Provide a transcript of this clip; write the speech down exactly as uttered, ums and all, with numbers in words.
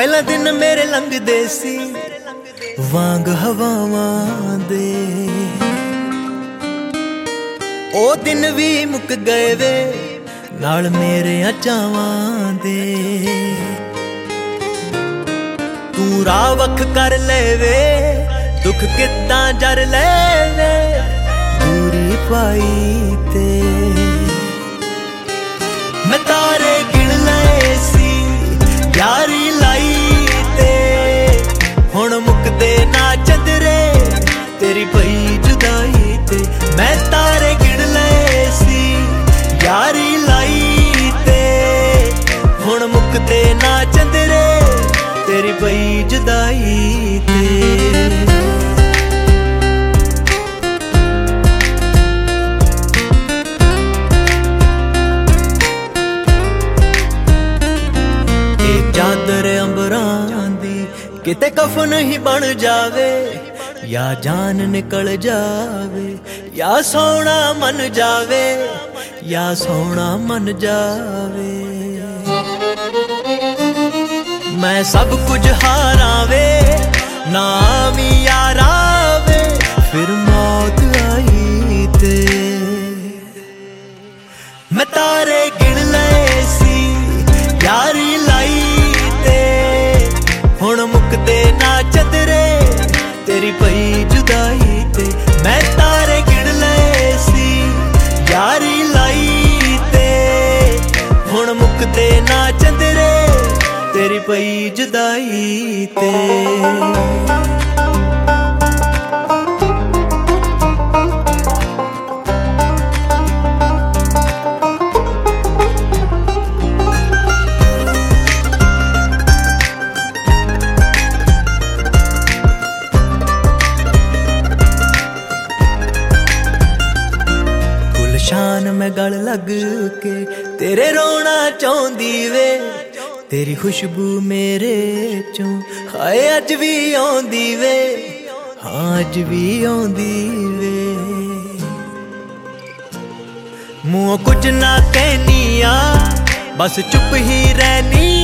पहला दिन मेरे लंघदे सी वांग हवावां दे, ओ दिन भी मुक गए वे नाल मेरे चावां दे। तू राह वख कर ले वे दुख किदां जर ले वे, दूरी पाई ते मैं तारे गिण लए सी यारी लाई ते, हुण मुकदे ना चंदरे तेरी पई जुदाई ते। मैं तारे गिण लए सी यारी लाई ते, हुण मुकदे ना चंदरे तेरी पई जुदाई ते। चादर अंबरां दी किते कफन ही बन जावे, या जान निकल जावे या सोना मन जावे, या सोना मन जावे। मैं सब कुछ हारावे नाम यारावे, फिर मौत आई ते मैं तारे गिण लए सी यारी लाई ते, हुण मुकदे ना चंदरे तेरी पई जुदाई ते। मैं तारे गिण लए सी यारी लाई ते, हुण मुकदे ना चंदरे तेरी पई जुदाई ते। शान मैं गल लग के तेरे रोना चाहती वे, तेरी खुशबू मेरे चों हाय अज भी आंदी वे, हाँ अज भी आंदी वे। मुँह कुछ ना कहनी आ बस चुप ही रहनी